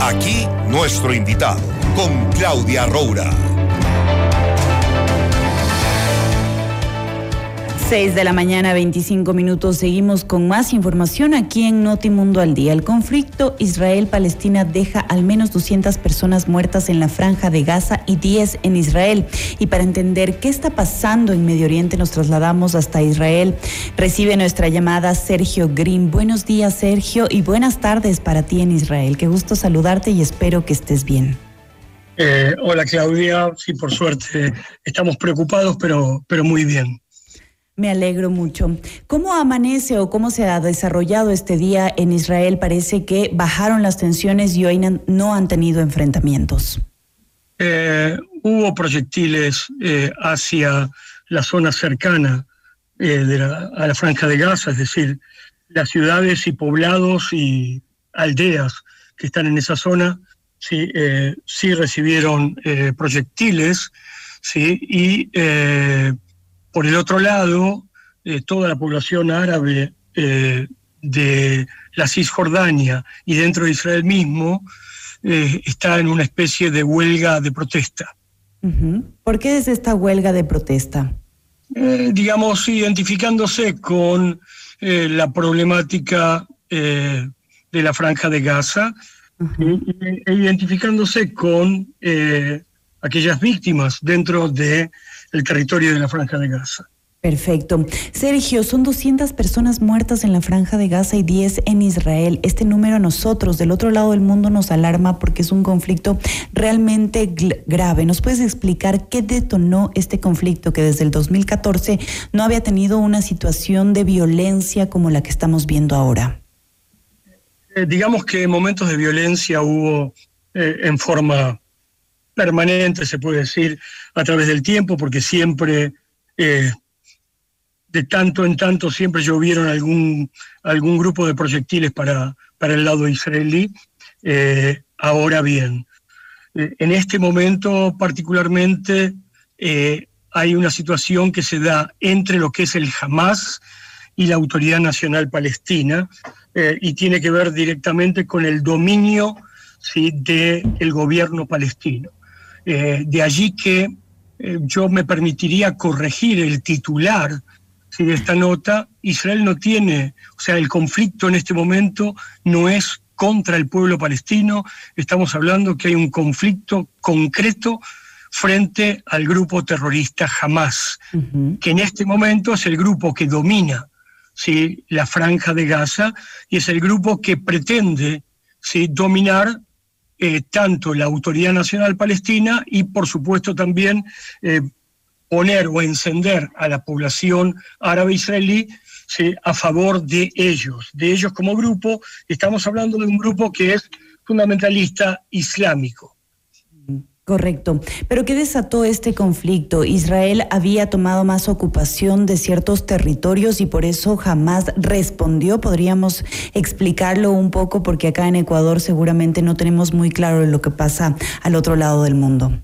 Aquí nuestro invitado, con Claudia Roura. 6 de la mañana, 25 minutos. Seguimos con más información aquí en Notimundo al Día. El conflicto Israel-Palestina deja al menos 200 personas muertas en la Franja de Gaza y 10 en Israel. Y para entender qué está pasando en Medio Oriente, nos trasladamos hasta Israel. Recibe nuestra llamada Sergio Green. Buenos días, Sergio, y buenas tardes para ti en Israel. Qué gusto saludarte y espero que estés bien. Hola, Claudia. Sí, por suerte estamos preocupados, pero muy bien. Me alegro mucho. ¿Cómo amanece o cómo se ha desarrollado este día en Israel? Parece que bajaron las tensiones y hoy no han tenido enfrentamientos. Hubo proyectiles hacia la zona cercana a la Franja de Gaza, es decir, las ciudades y poblados y aldeas que están en esa zona sí recibieron proyectiles, sí, y por el otro lado, toda la población árabe de la Cisjordania y dentro de Israel mismo está en una especie de huelga de protesta. ¿Por qué es esta huelga de protesta? Digamos, identificándose con la problemática de la Franja de Gaza, e identificándose con aquellas víctimas dentro del territorio de la Franja de Gaza. Perfecto. Sergio, son 200 personas muertas en la Franja de Gaza y 10 en Israel. Este número a nosotros, del otro lado del mundo, nos alarma porque es un conflicto realmente grave. ¿Nos puedes explicar qué detonó este conflicto que desde el 2014 no había tenido una situación de violencia como la que estamos viendo ahora? Digamos que momentos de violencia hubo en forma permanente, se puede decir, a través del tiempo, porque siempre, de tanto en tanto, siempre llovieron algún grupo de proyectiles para el lado israelí. Ahora bien, en este momento particularmente hay una situación que se da entre lo que es el Hamas y la Autoridad Nacional Palestina, y tiene que ver directamente con el dominio, ¿sí?, del gobierno palestino. De allí que yo me permitiría corregir el titular, ¿sí?, de esta nota. Israel no tiene, o sea, el conflicto en este momento no es contra el pueblo palestino, estamos hablando que hay un conflicto concreto frente al grupo terrorista Hamas, que en este momento es el grupo que domina, ¿sí?, la Franja de Gaza, y es el grupo que pretende, ¿sí?, dominar tanto la Autoridad Nacional Palestina y, por supuesto, también poner o encender a la población árabe israelí, ¿sí?, a favor de ellos como grupo. Estamos hablando de un grupo que es fundamentalista islámico. Correcto. ¿Pero qué desató este conflicto? Israel había tomado más ocupación de ciertos territorios y por eso jamás respondió. ¿Podríamos explicarlo un poco? Porque acá en Ecuador seguramente no tenemos muy claro lo que pasa al otro lado del mundo.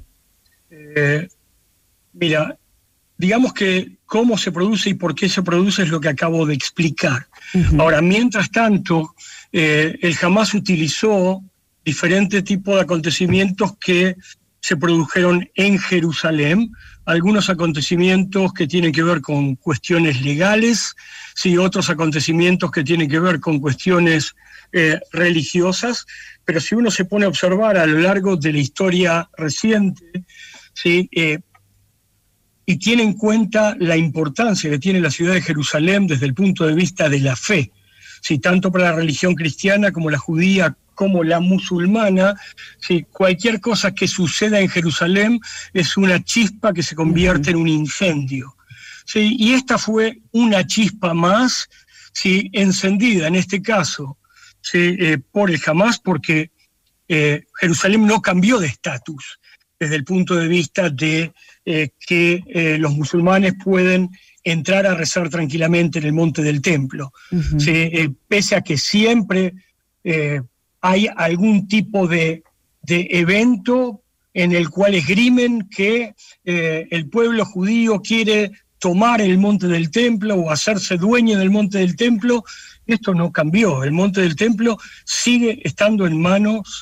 Mira, digamos que cómo se produce y por qué se produce es lo que acabo de explicar. Ahora, mientras tanto, el Hamas utilizó diferentes tipos de acontecimientos que se produjeron en Jerusalén, algunos acontecimientos que tienen que ver con cuestiones legales, sí, otros acontecimientos que tienen que ver con cuestiones religiosas, pero si uno se pone a observar a lo largo de la historia reciente, sí, y tiene en cuenta la importancia que tiene la ciudad de Jerusalén desde el punto de vista de la fe, sí, tanto para la religión cristiana como la judía, como la musulmana, ¿sí? Cualquier cosa que suceda en Jerusalén es una chispa que se convierte en un incendio, ¿sí? Y esta fue una chispa más, ¿sí?, encendida en este caso, ¿sí?, por el Hamas, porque Jerusalén no cambió de estatus desde el punto de vista de que los musulmanes pueden entrar a rezar tranquilamente en el monte del templo, ¿sí? Pese a que siempre hay algún tipo de evento en el cual esgrimen que el pueblo judío quiere tomar el monte del templo o hacerse dueño del monte del templo. Esto no cambió. El monte del templo sigue estando en manos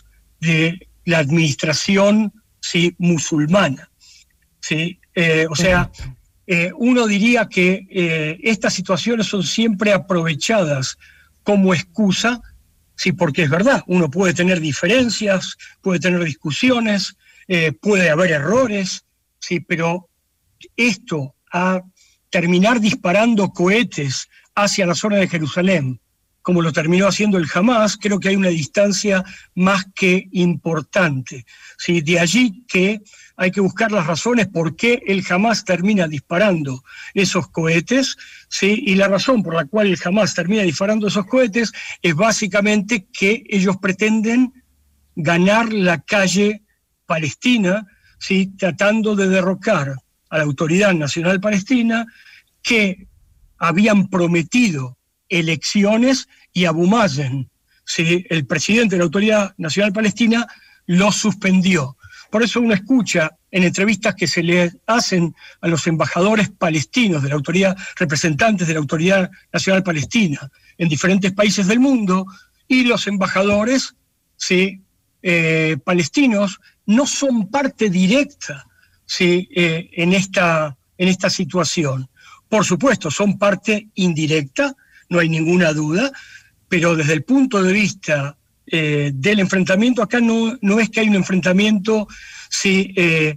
de la administración, ¿sí?, musulmana, ¿sí? O sea, uno diría que estas situaciones son siempre aprovechadas como excusa, sí, porque es verdad, uno puede tener diferencias, puede tener discusiones, puede haber errores, sí, pero esto a terminar disparando cohetes hacia la zona de Jerusalén, como lo terminó haciendo el Hamás, creo que hay una distancia más que importante. ¿Sí? De allí que hay que buscar las razones por qué el Hamás termina disparando esos cohetes, ¿sí? Y la razón por la cual el Hamás termina disparando esos cohetes es básicamente que ellos pretenden ganar la calle palestina, ¿sí?, tratando de derrocar a la Autoridad Nacional Palestina, que habían prometido elecciones y Abu Mazen, ¿sí?, el presidente de la Autoridad Nacional Palestina, lo suspendió. Por eso uno escucha en entrevistas que se le hacen a los embajadores palestinos de la autoridad, representantes de la Autoridad Nacional Palestina en diferentes países del mundo, y los embajadores, ¿sí?, palestinos no son parte directa, ¿sí?, en esta situación. Por supuesto, son parte indirecta, no hay ninguna duda, pero desde el punto de vista del enfrentamiento, acá no es que hay un enfrentamiento, sí,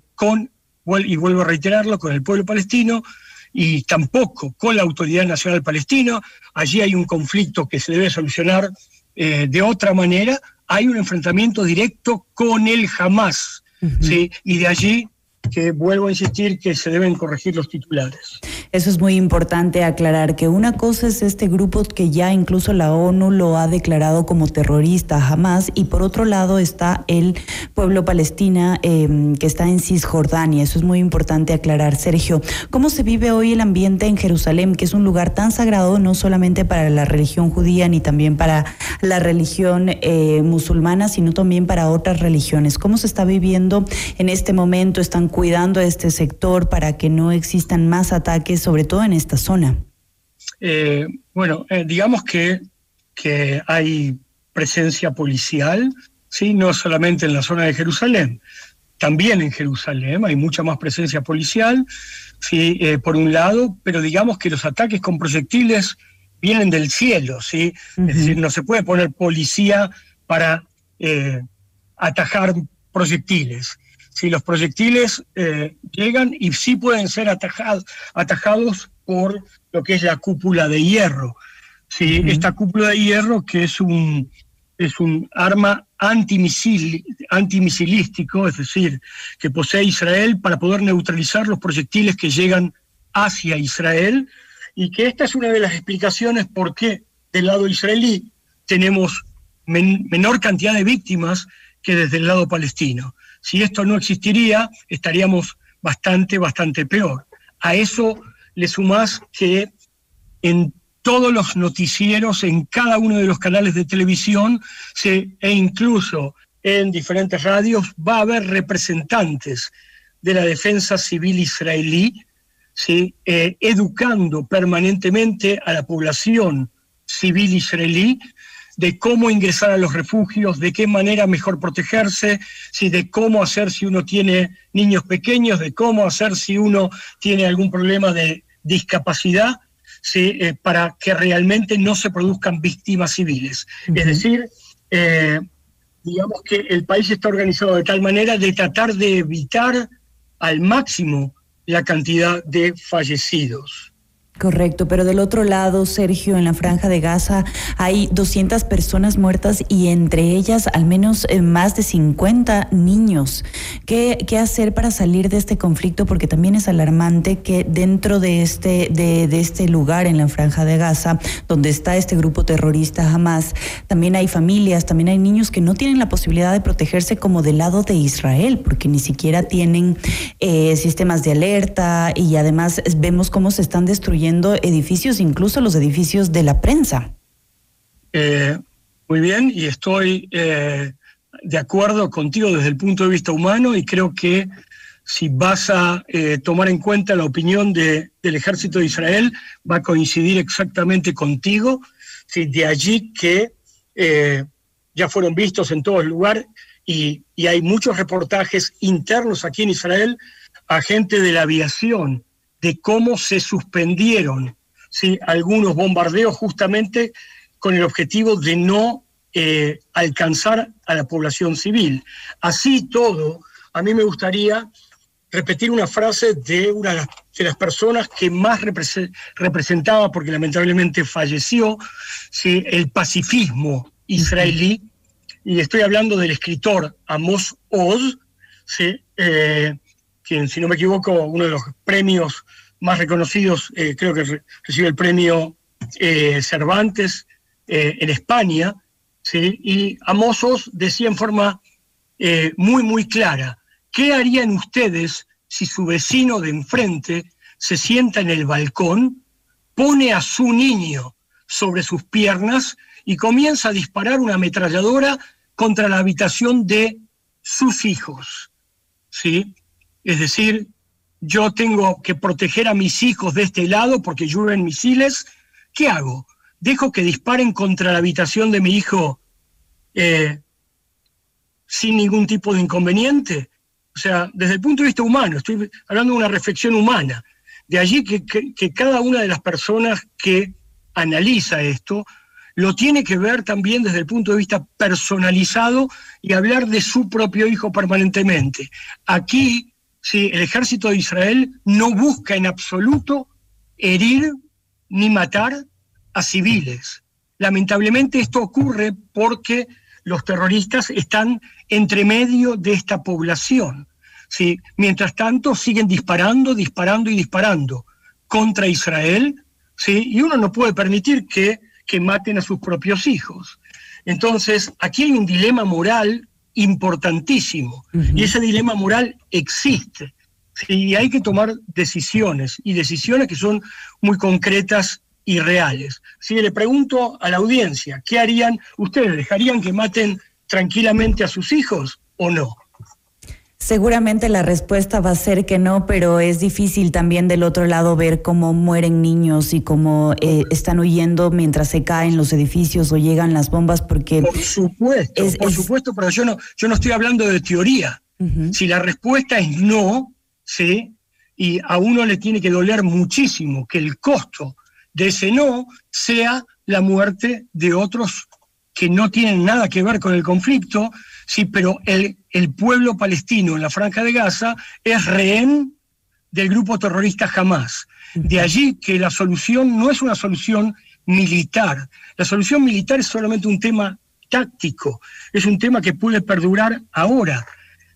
y vuelvo a reiterarlo, con el pueblo palestino, y tampoco con la Autoridad Nacional Palestina. Allí hay un conflicto que se debe solucionar de otra manera. Hay un enfrentamiento directo con el Hamás, ¿sí? Y de allí que vuelvo a insistir que se deben corregir los titulares. Eso es muy importante aclarar, que una cosa es este grupo que ya incluso la ONU lo ha declarado como terrorista, Hamás, y por otro lado está el pueblo palestina que está en Cisjordania. Eso es muy importante aclarar. Sergio, ¿cómo se vive hoy el ambiente en Jerusalén, que es un lugar tan sagrado no solamente para la religión judía ni también para la religión musulmana, sino también para otras religiones? ¿Cómo se está viviendo en este momento? ¿Están cuidando a este sector para que no existan más ataques, sobre todo en esta zona? Digamos que hay presencia policial, ¿sí?, no solamente en la zona de Jerusalén, también en Jerusalén hay mucha más presencia policial, ¿sí?, por un lado, pero digamos que los ataques con proyectiles vienen del cielo, ¿sí? Es decir, no se puede poner policía para atajar proyectiles. Si los proyectiles llegan y sí pueden ser atajados por lo que es la cúpula de hierro. ¿Sí? Esta cúpula de hierro, que es un arma antimisilístico, es decir, que posee Israel para poder neutralizar los proyectiles que llegan hacia Israel, y que esta es una de las explicaciones por qué del lado israelí tenemos menor cantidad de víctimas que desde el lado palestino. Si esto no existiría, estaríamos bastante peor. A eso le sumás que en todos los noticieros, en cada uno de los canales de televisión, e incluso en diferentes radios, va a haber representantes de la defensa civil israelí, ¿sí?, educando permanentemente a la población civil israelí de cómo ingresar a los refugios, de qué manera mejor protegerse, ¿sí?, de cómo hacer si uno tiene niños pequeños, de cómo hacer si uno tiene algún problema de discapacidad, ¿sí?, para que realmente no se produzcan víctimas civiles. Es decir, digamos que el país está organizado de tal manera de tratar de evitar al máximo la cantidad de fallecidos. Correcto, pero del otro lado, Sergio, en la Franja de Gaza hay 200 personas muertas y entre ellas al menos más de 50 niños. ¿Qué hacer para salir de este conflicto? Porque también es alarmante que dentro de este lugar en la Franja de Gaza, donde está este grupo terrorista Hamás, también hay familias, también hay niños que no tienen la posibilidad de protegerse como del lado de Israel, porque ni siquiera tienen sistemas de alerta, y además vemos cómo se están destruyendo edificios, incluso los edificios de la prensa. Muy bien, y estoy de acuerdo contigo desde el punto de vista humano, y creo que si vas a tomar en cuenta la opinión del ejército de Israel, va a coincidir exactamente contigo. ¿Sí? De allí que ya fueron vistos en todo lugar y hay muchos reportajes internos aquí en Israel a gente de la aviación, de cómo se suspendieron, ¿sí?, algunos bombardeos justamente con el objetivo de no alcanzar a la población civil. Así todo, a mí me gustaría repetir una frase de una de las personas que más representaba, porque lamentablemente falleció, ¿sí?, el pacifismo israelí, y estoy hablando del escritor Amos Oz, ¿sí?, quien, si no me equivoco, uno de los premios más reconocidos, creo que recibe el premio Cervantes en España, ¿sí? Y Amos Oz decía en forma muy, muy clara: ¿qué harían ustedes si su vecino de enfrente se sienta en el balcón, pone a su niño sobre sus piernas y comienza a disparar una ametralladora contra la habitación de sus hijos? ¿Sí? Es decir, yo tengo que proteger a mis hijos de este lado porque llueven misiles. ¿Qué hago? ¿Dejo que disparen contra la habitación de mi hijo sin ningún tipo de inconveniente? O sea, desde el punto de vista humano, estoy hablando de una reflexión humana. De allí que cada una de las personas que analiza esto lo tiene que ver también desde el punto de vista personalizado y hablar de su propio hijo permanentemente. Aquí, sí, el ejército de Israel no busca en absoluto herir ni matar a civiles. Lamentablemente esto ocurre porque los terroristas están entre medio de esta población, ¿sí? Mientras tanto siguen disparando contra Israel, ¿sí? Y uno no puede permitir que maten a sus propios hijos. Entonces, aquí hay un dilema moral importantísimo, y ese dilema moral existe, ¿sí? Y hay que tomar decisiones, y decisiones que son muy concretas y reales. Si le pregunto a la audiencia, ¿qué harían ustedes? ¿Dejarían que maten tranquilamente a sus hijos o no? Seguramente la respuesta va a ser que no, pero es difícil también del otro lado ver cómo mueren niños y cómo están huyendo mientras se caen los edificios o llegan las bombas, porque... Por supuesto, pero yo no estoy hablando de teoría. Si la respuesta es no, ¿sí?, y a uno le tiene que doler muchísimo que el costo de ese no sea la muerte de otros que no tienen nada que ver con el conflicto, sí, pero el pueblo palestino en la Franja de Gaza es rehén del grupo terrorista Hamás. De allí que la solución no es una solución militar. La solución militar es solamente un tema táctico, es un tema que puede perdurar ahora.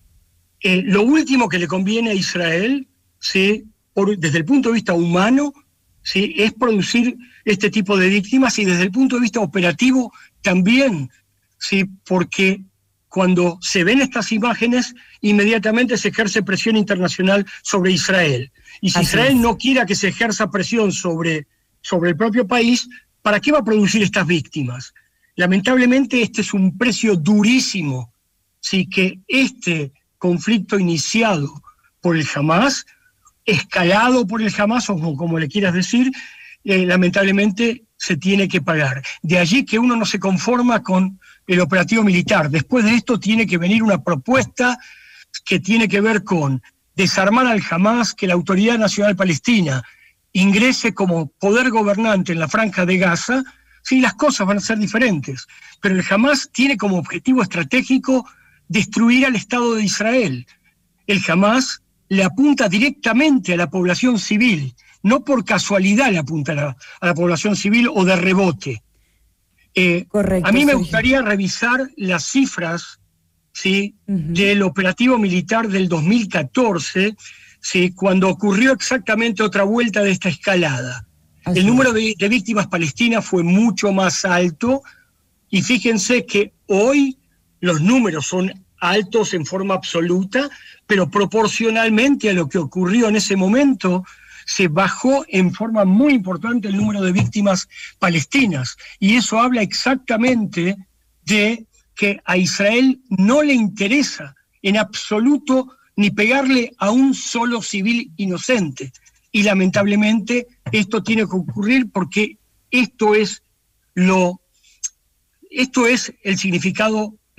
Lo último que le conviene a Israel, ¿sí?, desde el punto de vista humano, ¿sí?, es producir este tipo de víctimas, y desde el punto de vista operativo también, ¿sí?, porque cuando se ven estas imágenes, inmediatamente se ejerce presión internacional sobre Israel. Y si Israel no quiere que se ejerza presión sobre el propio país, ¿para qué va a producir estas víctimas? Lamentablemente este es un precio durísimo, ¿sí?, que este conflicto iniciado por el Hamás, escalado por el Hamás, o como le quieras decir, lamentablemente se tiene que pagar. De allí que uno no se conforma con el operativo militar. Después de esto tiene que venir una propuesta que tiene que ver con desarmar al Hamás, que la Autoridad Nacional Palestina ingrese como poder gobernante en la Franja de Gaza. Sí, las cosas van a ser diferentes, pero el Hamás tiene como objetivo estratégico destruir al Estado de Israel. El Hamás le apunta directamente a la población civil, no por casualidad le apunta a la población civil o de rebote. Correcto, a mí me gustaría revisar las cifras, ¿sí?, del operativo militar del 2014, ¿sí?, cuando ocurrió exactamente otra vuelta de esta escalada. El número de víctimas palestinas fue mucho más alto, y fíjense que hoy los números son altos en forma absoluta, pero proporcionalmente a lo que ocurrió en ese momento, se bajó en forma muy importante el número de víctimas palestinas. Y eso habla exactamente de que a Israel no le interesa en absoluto ni pegarle a un solo civil inocente. Y lamentablemente esto tiene que ocurrir porque esto es el significado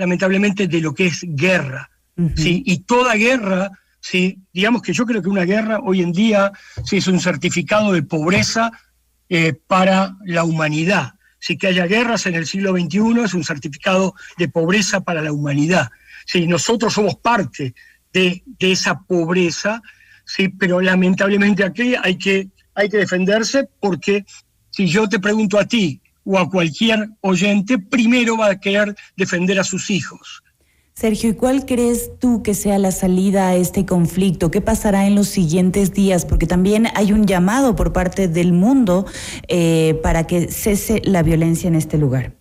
lamentablemente, de lo que es guerra. ¿Sí? Y toda guerra, ¿sí? Digamos que yo creo que una guerra hoy en día, ¿sí?, es un certificado de pobreza para la humanidad. Si que haya guerras en el siglo XXI es un certificado de pobreza para la humanidad. ¿Sí? Nosotros somos parte de esa pobreza, ¿sí? Pero lamentablemente aquí hay que defenderse, porque si yo te pregunto a ti o a cualquier oyente, primero va a querer defender a sus hijos. Sergio, ¿y cuál crees tú que sea la salida a este conflicto? ¿Qué pasará en los siguientes días? Porque también hay un llamado por parte del mundo para que cese la violencia en este lugar.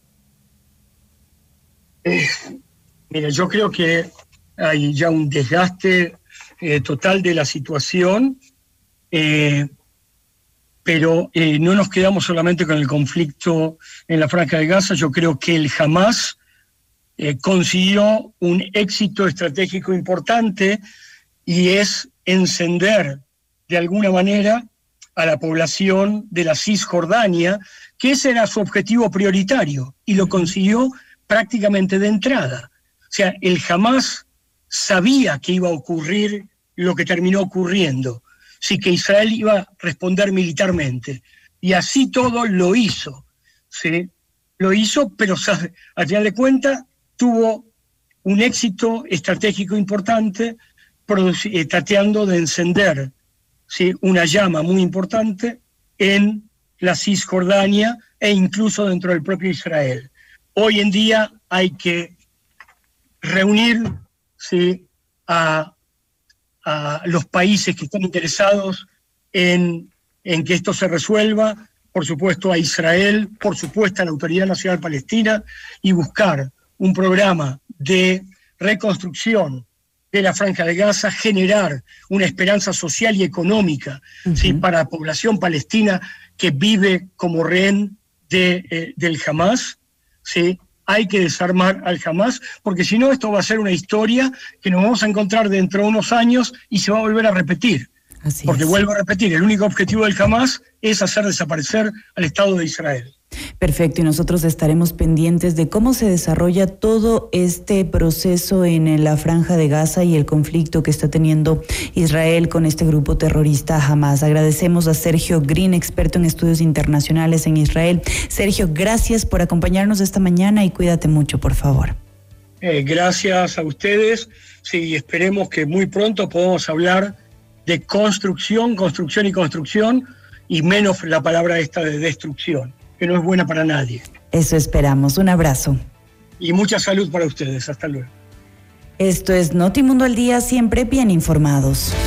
Mira, yo creo que hay ya un desgaste total de la situación, pero no nos quedamos solamente con el conflicto en la Franja de Gaza. Yo creo que el Hamás consiguió un éxito estratégico importante, y es encender de alguna manera a la población de la Cisjordania, que ese era su objetivo prioritario, y lo consiguió prácticamente de entrada. O sea, el Hamás sabía que iba a ocurrir lo que terminó ocurriendo, sí, que Israel iba a responder militarmente, y así todo lo hizo, ¿sí? Lo hizo, pero al final de cuentas tuvo un éxito estratégico importante, tratando de encender, ¿sí?, una llama muy importante en la Cisjordania e incluso dentro del propio Israel. Hoy en día hay que reunir, ¿sí?, a los países que están interesados en que esto se resuelva, por supuesto a Israel, por supuesto a la Autoridad Nacional Palestina, y buscar un programa de reconstrucción de la Franja de Gaza, generar una esperanza social y económica, ¿sí?, para la población palestina que vive como rehén del Hamás, ¿sí? Hay que desarmar al Hamás, porque si no, esto va a ser una historia que nos vamos a encontrar dentro de unos años y se va a volver a repetir. Porque vuelvo a repetir, el único objetivo del Hamás es hacer desaparecer al Estado de Israel. Perfecto, y nosotros estaremos pendientes de cómo se desarrolla todo este proceso en la Franja de Gaza y el conflicto que está teniendo Israel con este grupo terrorista Hamás. Agradecemos a Sergio Green, experto en estudios internacionales en Israel. Sergio, gracias por acompañarnos esta mañana y cuídate mucho, por favor. Gracias a ustedes. Sí, esperemos que muy pronto podamos hablar de construcción, y menos la palabra esta de destrucción, que no es buena para nadie. Eso esperamos. Un abrazo. Y mucha salud para ustedes. Hasta luego. Esto es Notimundo al Día, siempre bien informados.